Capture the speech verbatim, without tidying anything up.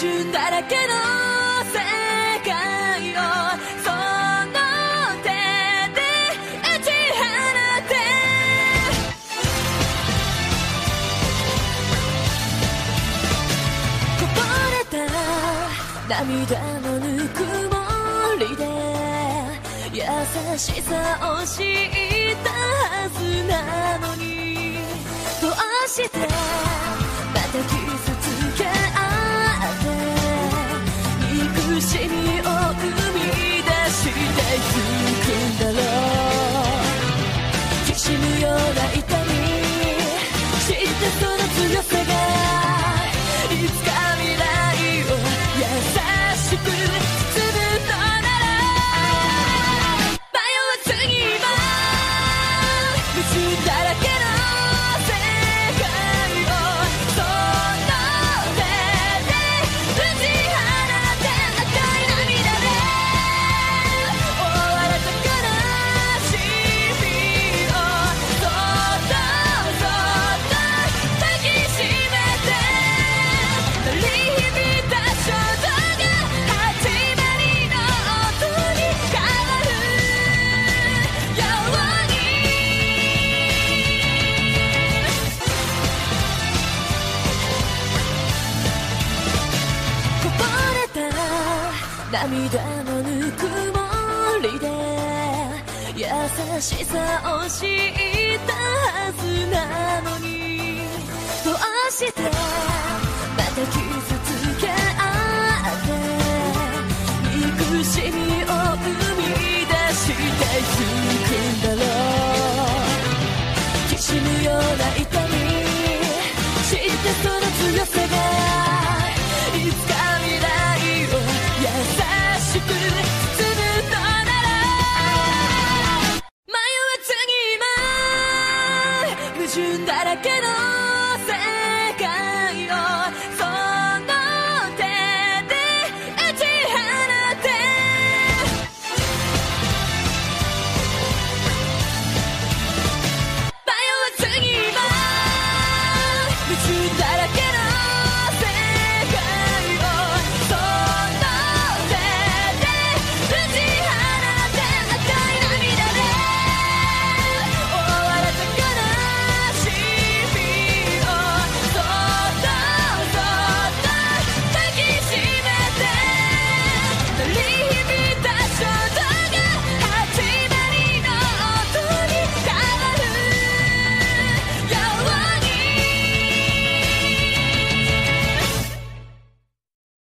矛盾だらけの世界をその手で打ち放てこぼれた涙のぬくもりで優しさを知ったはずなのにどうしてまた傷つけ合って憎しみを生み出していくんだろうきしむような痛み知ってその強さがいつか未来を優しく包むのなら迷わずに今矛盾だらけの世界をその手で打ち放て赤い涙で覆われた悲しみをそっとそっと抱きしめて鳴り響いた衝動が始まりの音に変わるようにこぼれた涙のぬくもりで優しさを知ったはずなのにどうしてまた傷つけ合って憎しみを生み出していくんだろうきしむような痛み知ってその強さがいつか未来を優しく包むのなら迷わずに今矛盾だらけの世界をその手で打ち放て迷わずに今矛盾だらけ